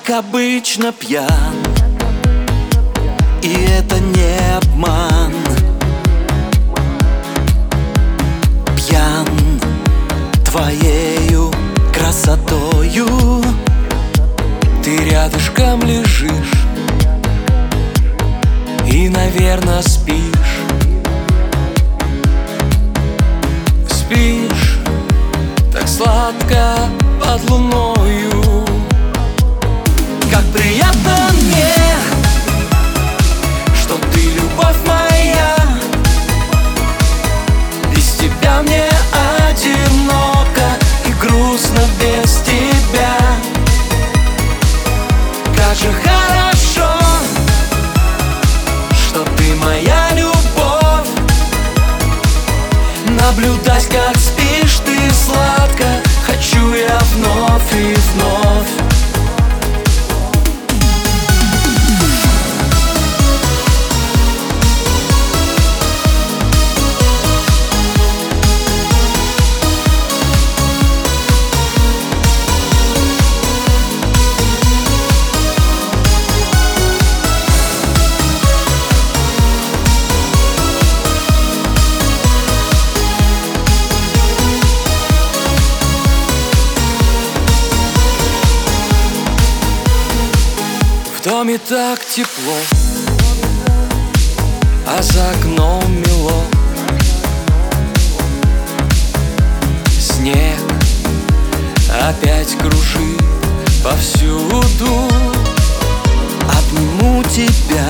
как обычно пьян, и это не обман. Пьян твоею красотою, ты рядышком лежишь и, наверно, спишь. Спишь так сладко под луною. Как приятно мне, что ты любовь моя. Без тебя мне одиноко и грустно без тебя. Как же хорошо, что ты моя любовь. Наблюдать, как спишь ты сладко, хочу я вновь и вновь. В доме так тепло, а за окном мело. Снег опять кружит повсюду. Обниму тебя